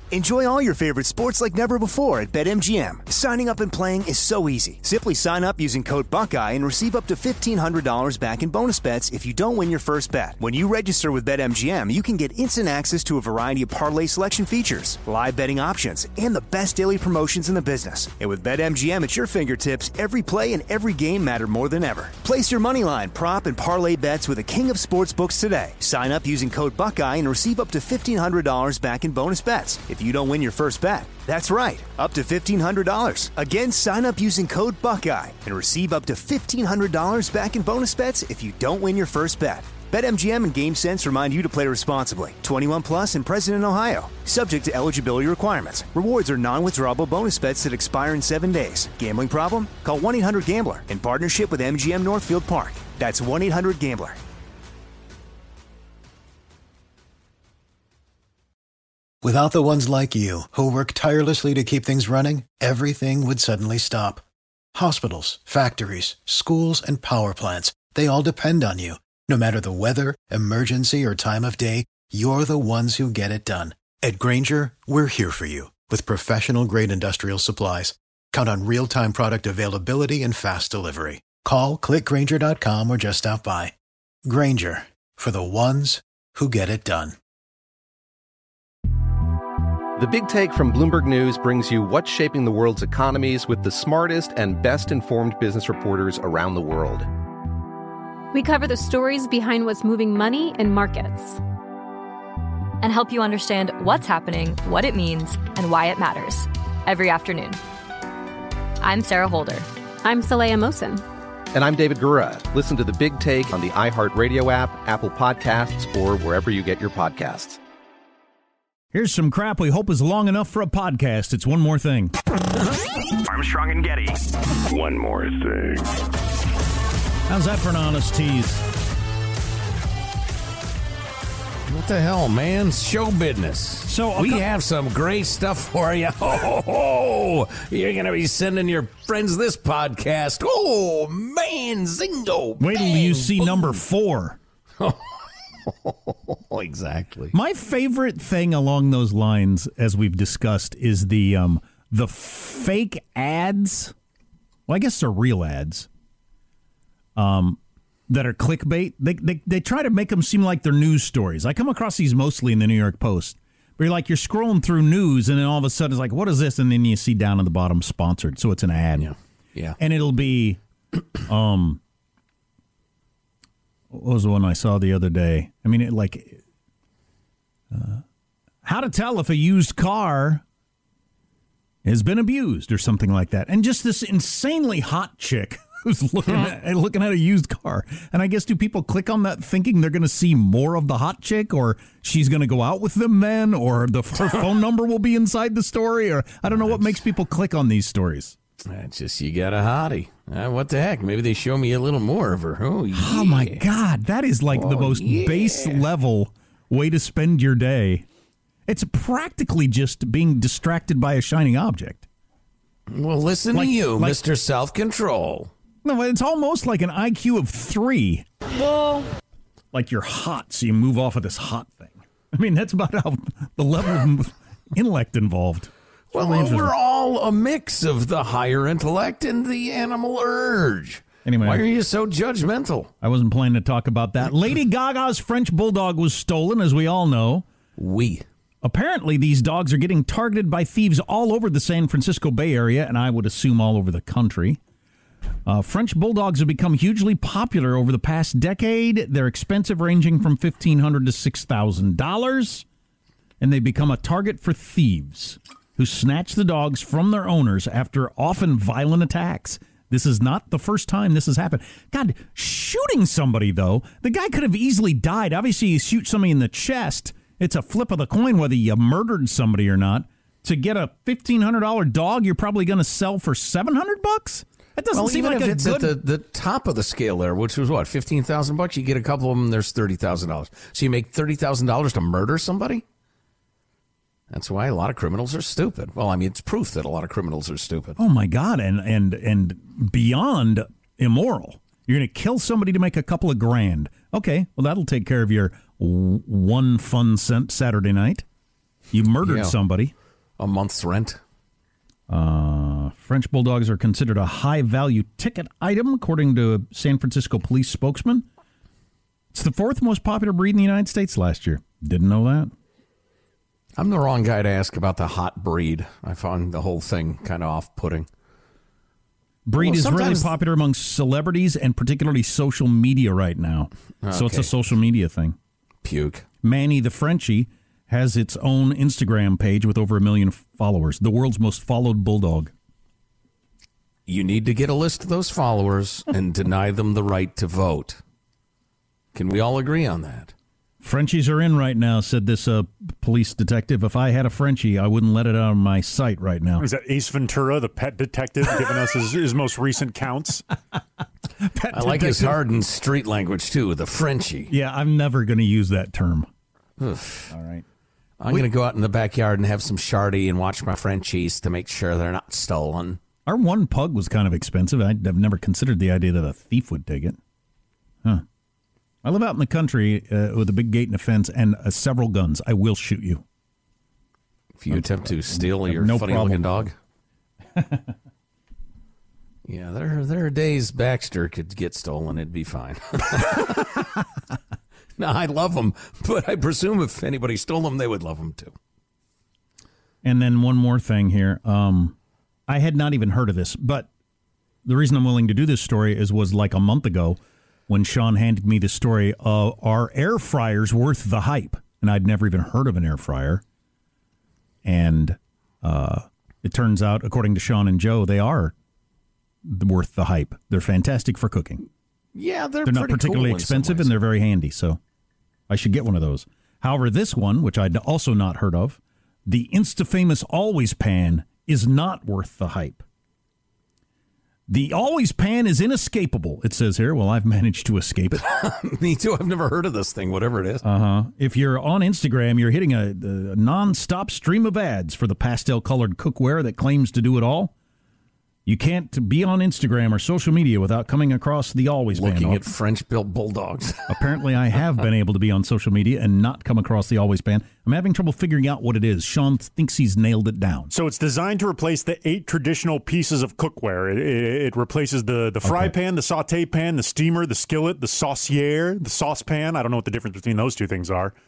Enjoy all your favorite sports like never before at BetMGM. Signing up and playing is so easy. Simply sign up using code Buckeye and receive up to $1,500 back in bonus bets if you don't win your first bet. When you register with BetMGM, you can get instant access to a variety of parlay selection features, live betting options, and the best daily promotions in the business. And with BetMGM at your fingertips, every play and every game matter more than ever. Place your moneyline, prop, and parlay bets with the king of sportsbooks today. Sign up using code Buckeye and receive up to $1,500 back in bonus bets if you don't win your first bet. That's right, up to $1,500. Again, sign up using code Buckeye and receive up to $1,500 back in bonus bets if you don't win your first bet. BetMGM and GameSense remind you to play responsibly. 21 plus and present in Ohio. Subject to eligibility requirements. Rewards are non-withdrawable bonus bets that expire in 7 days. Gambling problem? Call 1-800-GAMBLER in partnership with MGM Northfield Park. That's 1-800-GAMBLER. Without the ones like you, who work tirelessly to keep things running, everything would suddenly stop. Hospitals, factories, schools, and power plants, they all depend on you. No matter the weather, emergency, or time of day, you're the ones who get it done. At Grainger, we're here for you with professional-grade industrial supplies. Count on real-time product availability and fast delivery. Call, click Grainger.com, or just stop by. Grainger, for the ones who get it done. The Big Take from Bloomberg News brings you what's shaping the world's economies with the smartest and best-informed business reporters around the world. We cover the stories behind what's moving money and markets, and help you understand what's happening, what it means, and why it matters every afternoon. I'm Sarah Holder. I'm Saleha Mohsin. And I'm David Gura. Listen to The Big Take on the iHeartRadio app, Apple Podcasts, or wherever you get your podcasts. Here's some crap we hope is long enough for a podcast. It's One More Thing. Armstrong and Getty. One more thing. How's that for an honest tease? What the hell, man? Show business. So we have some great stuff for you. Oh, you're going to be sending your friends this podcast. Oh, man, zingo. Wait till you see boom. number 4. Exactly. My favorite thing along those lines, as we've discussed, is the fake ads. Well, I guess they're real ads. That are clickbait. They try to make them seem like they're news stories. I come across these mostly in the New York Post. Where you're scrolling through news, and then all of a sudden it's like, what is this? And then you see down at the bottom, sponsored. So it's an ad. Yeah. And it'll be, what was the one I saw the other day? I mean, how to tell if a used car has been abused or something like that. And just this insanely hot chick who's looking at a used car. And I guess, do people click on that thinking they're going to see more of the hot chick, or she's going to go out with them then, or her phone number will be inside the story, or I don't know what makes people click on these stories. That's just, you got a hottie. What the heck? Maybe they show me a little more of her. Oh, yeah. Oh my God. That is the most base level way to spend your day. It's practically just being distracted by a shining object. Well, listen to you, Mr. Self-Control. No, it's almost like an IQ of 3. Well, like you're hot, so you move off of this hot thing. I mean, that's about how the level of intellect involved. Well, we're all a mix of the higher intellect and the animal urge. Anyway, why are you so judgmental? I wasn't planning to talk about that. Lady Gaga's French bulldog was stolen, as we all know. Apparently, these dogs are getting targeted by thieves all over the San Francisco Bay Area, and I would assume all over the country. French bulldogs have become hugely popular over the past decade. They're expensive, ranging from $1,500 to $6,000, and they become a target for thieves who snatch the dogs from their owners after often violent attacks. This is not the first time this has happened. God, shooting somebody, though, the guy could have easily died. Obviously, you shoot somebody in the chest, it's a flip of the coin whether you murdered somebody or not. To get a $1,500 dog, you're probably going to sell for $700? That doesn't seem like if it's good... at the top of the scale there, which was what, $15,000? You get a couple of them, there's $30,000. So you make $30,000 to murder somebody? That's why a lot of criminals are stupid. Well, I mean, it's proof that a lot of criminals are stupid. Oh my God, and beyond immoral. You're going to kill somebody to make a couple of grand. Okay, well, that'll take care of your one fun Saturday night. You murdered somebody. A month's rent. French bulldogs are considered a high-value ticket item, according to a San Francisco police spokesman. It's the fourth most popular breed in the United States last year. Didn't know that. I'm the wrong guy to ask about the hot breed. I found the whole thing kind of off-putting. Breed is really popular among celebrities and particularly social media right now. Okay. So it's a social media thing. Puke. Manny the Frenchie has its own Instagram page with over 1 million followers. The world's most followed bulldog. You need to get a list of those followers and deny them the right to vote. Can we all agree on that? Frenchies are in right now, said this police detective. If I had a Frenchie, I wouldn't let it out of my sight right now. Is that Ace Ventura, the pet detective, giving us his most recent counts? I like his hard and street language, too, the Frenchie. Yeah, I'm never going to use that term. Oof. All right. I'm going to go out in the backyard and have some Shardy and watch my Frenchies to make sure they're not stolen. Our one pug was kind of expensive. I've never considered the idea that a thief would take it. Huh. I live out in the country with a big gate and a fence and several guns. I will shoot you. If you attempt to steal your funny-looking dog? Yeah, there are days Baxter could get stolen. It'd be fine. No, I love them, but I presume if anybody stole them, they would love them too. And then one more thing here. I had not even heard of this, but the reason I'm willing to do this story was like a month ago when Sean handed me the story of are air fryers worth the hype? And I'd never even heard of an air fryer. And it turns out, according to Sean and Joe, they are worth the hype. They're fantastic for cooking. Yeah, they're not particularly expensive, and they're very handy, so I should get one of those. However, this one, which I'd also not heard of, the Insta-famous Always Pan, is not worth the hype. The Always Pan is inescapable, it says here. Well, I've managed to escape it. Me too. I've never heard of this thing, whatever it is. If you're on Instagram, you're hitting a non-stop stream of ads for the pastel-colored cookware that claims to do it all. You can't be on Instagram or social media without coming across the Always Pan. Looking at French-built bulldogs. Apparently, I have been able to be on social media and not come across the Always Pan. I'm having trouble figuring out what it is. Sean thinks he's nailed it down. So it's designed to replace the 8 traditional pieces of cookware. It replaces the fry pan, the saute pan, the steamer, the skillet, the saucier, the saucepan. I don't know what the difference between those two things are.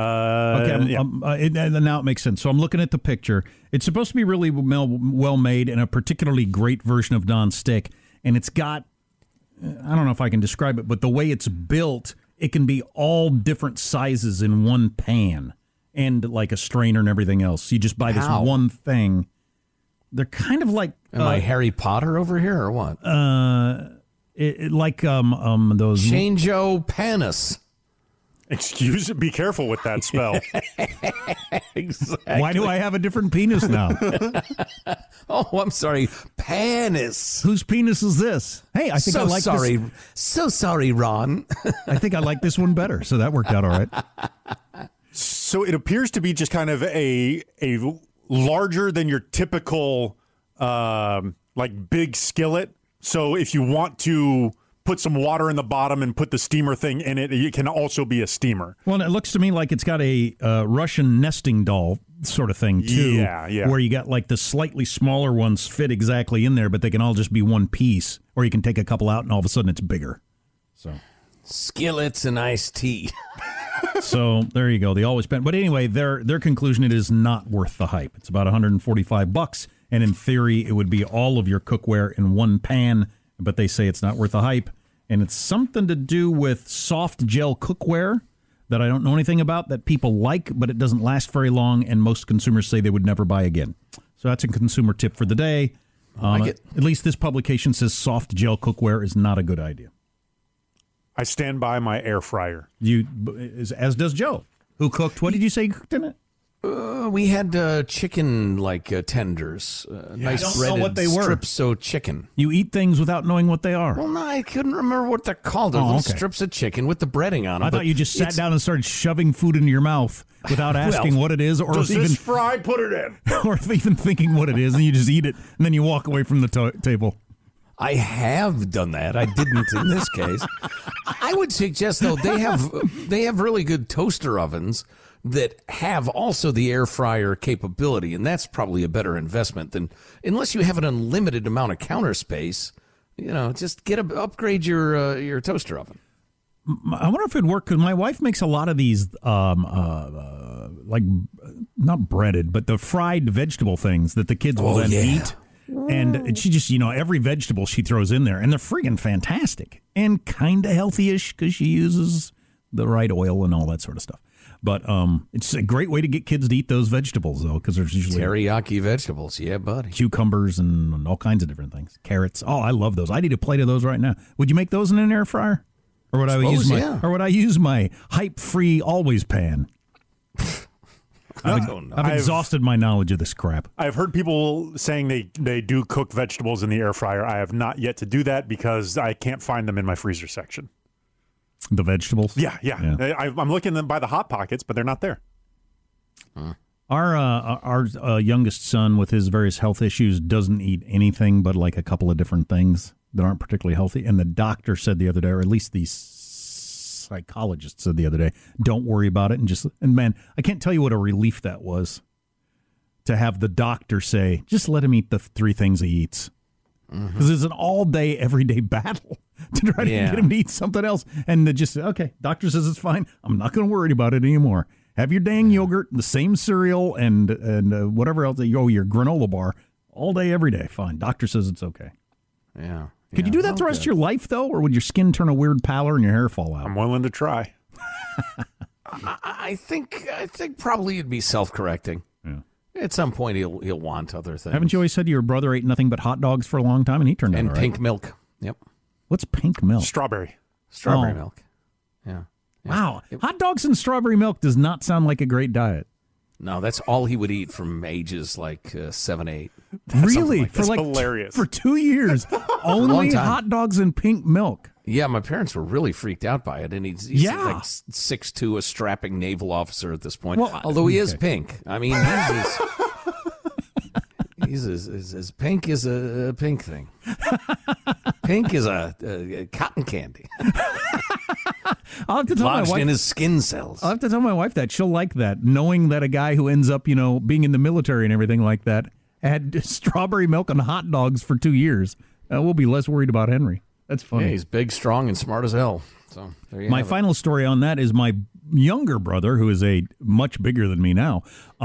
Now it makes sense. So I'm looking at the picture. It's supposed to be really well made and a particularly great version of non-stick. And it's got, I don't know if I can describe it, but the way it's built, it can be all different sizes in one pan and like a strainer and everything else. You just buy this one thing. They're kind of like... Am I Harry Potter over here or what? Like those... Changeo Panis. Excuse me, be careful with that spell. Exactly. Why do I have a different penis now? Oh, I'm sorry. Panis. Whose penis is this? Hey, I think I like this. So sorry, Ron. I think I like this one better, so that worked out all right. So it appears to be just kind of a larger than your typical like big skillet. So if you want to put some water in the bottom and put the steamer thing in it, it can also be a steamer. Well, it looks to me like it's got a Russian nesting doll sort of thing, too. Yeah. Where you got like the slightly smaller ones fit exactly in there, but they can all just be one piece. Or you can take a couple out and all of a sudden it's bigger. So skillets and iced tea. So there you go. They always spend. But anyway, their conclusion, it is not worth the hype. It's about $145, and in theory, it would be all of your cookware in one pan. But they say it's not worth the hype. And it's something to do with soft gel cookware that I don't know anything about that people like, but it doesn't last very long, and most consumers say they would never buy again. So that's a consumer tip for the day. At least this publication says soft gel cookware is not a good idea. I stand by my air fryer. As does Joe, who cooked. What did you say you cooked in it? We had chicken tenders, nice breaded strips of chicken. You eat things without knowing what they are. Well, no, I couldn't remember what they're called. They're little strips of chicken with the breading on them. I thought you just sat down and started shoving food into your mouth without asking what it is, or does even this fry? Put it in, or even thinking what it is, and you just eat it, and then you walk away from the table. I have done that. I didn't in this case. I would suggest though they have really good toaster ovens that have also the air fryer capability, and that's probably a better investment than, unless you have an unlimited amount of counter space, just upgrade your toaster oven. I wonder if it'd work, because my wife makes a lot of these, like, not breaded, but the fried vegetable things that the kids will then eat. And she just, every vegetable she throws in there, and they're friggin' fantastic and kind of healthy-ish because she uses the right oil and all that sort of stuff. But it's a great way to get kids to eat those vegetables, though, because there's usually teriyaki vegetables, yeah, buddy. Cucumbers and all kinds of different things. Carrots. Oh, I love those. I need a plate of those right now. Would you make those in an air fryer? Or would I use my hype-free always pan? I've exhausted my knowledge of this crap. I've heard people saying they do cook vegetables in the air fryer. I have not yet to do that because I can't find them in my freezer section. The vegetables? Yeah. I'm looking by the Hot Pockets, but they're not there. Our youngest son, with his various health issues, doesn't eat anything but like a couple of different things that aren't particularly healthy. And the doctor said the other day, or at least the psychologist said the other day, don't worry about it. And man, I can't tell you what a relief that was to have the doctor say, just let him eat the 3 things he eats. Because it's an all-day, everyday battle to try to get him to eat something else. And okay, doctor says it's fine. I'm not going to worry about it anymore. Have your dang yogurt, the same cereal, and whatever else, your granola bar, all day, every day. Fine. Doctor says it's okay. Yeah. Could you do that the rest of your life, though? Or would your skin turn a weird pallor and your hair fall out? I'm willing to try. I think probably it'd be self-correcting. Yeah. At some point, he'll want other things. Haven't you always said your brother ate nothing but hot dogs for a long time, and he turned out all right? And pink milk. Yep. What's pink milk? Strawberry milk. Yeah. Wow. Hot dogs and strawberry milk does not sound like a great diet. No, that's all he would eat from ages like 7, 8. Really? That's hilarious. For 2 years, only hot dogs and pink milk. Yeah, my parents were really freaked out by it, and he's like 6'2", a strapping naval officer at this point. Well, although he is pink. I mean, he's as pink as a pink thing. Pink is a cotton candy. I'll have to tell my wife, in his skin cells. I'll have to tell my wife that. She'll like that, knowing that a guy who ends up, being in the military and everything like that, had strawberry milk and hot dogs for 2 years. We'll be less worried about Henry. That's funny. Yeah, he's big, strong, and smart as hell. So there you my have final story on that is my younger brother, who is much bigger than me now.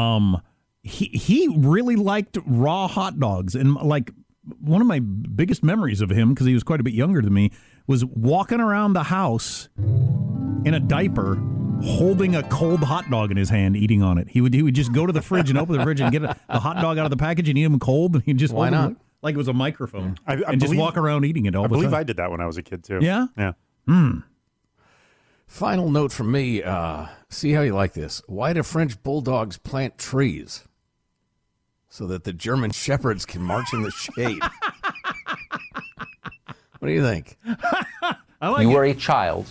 He really liked raw hot dogs, and like one of my biggest memories of him, because he was quite a bit younger than me, was walking around the house in a diaper, holding a cold hot dog in his hand, eating on it. He would just go to the fridge and open the fridge and get a hot dog out of the package and eat them cold, and he'd just why not? Like it was a microphone, and just walk around eating it all the time. I believe I did that when I was a kid too. Yeah? Yeah. Final note from me. See how you like this. Why do French bulldogs plant trees? So that the German shepherds can march in the shade. What do you think? I like you were a child.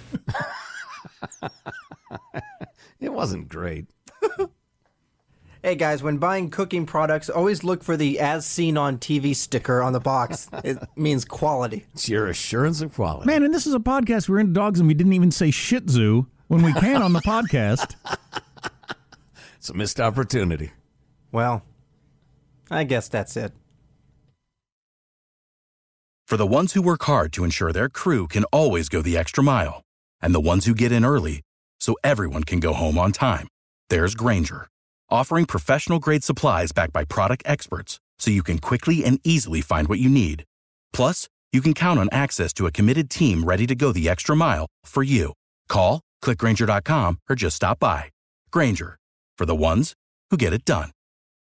It wasn't great. Hey guys, when buying cooking products, always look for the as seen on TV sticker on the box. It means quality. It's your assurance of quality. Man, and this is a podcast. We're into dogs and we didn't even say Shih Tzu when we can on the podcast. It's a missed opportunity. Well, I guess that's it. For the ones who work hard to ensure their crew can always go the extra mile, and the ones who get in early so everyone can go home on time, there's Grainger, offering professional-grade supplies backed by product experts so you can quickly and easily find what you need. Plus, you can count on access to a committed team ready to go the extra mile for you. Call, click Grainger.com, or just stop by. Grainger, for the ones who get it done.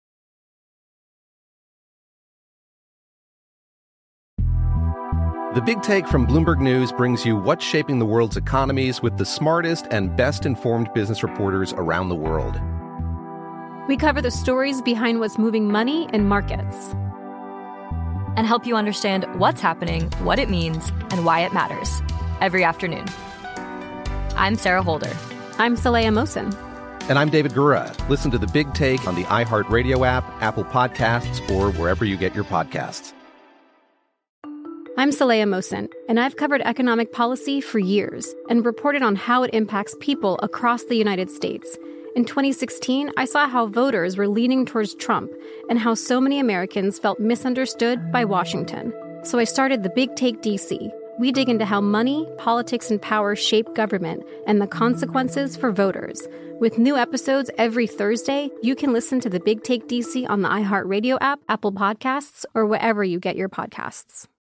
The Big Take from Bloomberg News brings you what's shaping the world's economies with the smartest and best-informed business reporters around the world. We cover the stories behind what's moving money and markets, and help you understand what's happening, what it means, and why it matters every afternoon. I'm Sarah Holder. I'm Saleha Mohsin. And I'm David Gura. Listen to The Big Take on the iHeartRadio app, Apple Podcasts, or wherever you get your podcasts. I'm Saleha Mohsin, and I've covered economic policy for years and reported on how it impacts people across the United States. In 2016, I saw how voters were leaning towards Trump and how so many Americans felt misunderstood by Washington. So I started the Big Take DC. We dig into how money, politics, and power shape government and the consequences for voters. With new episodes every Thursday, you can listen to the Big Take DC on the iHeartRadio app, Apple Podcasts, or wherever you get your podcasts.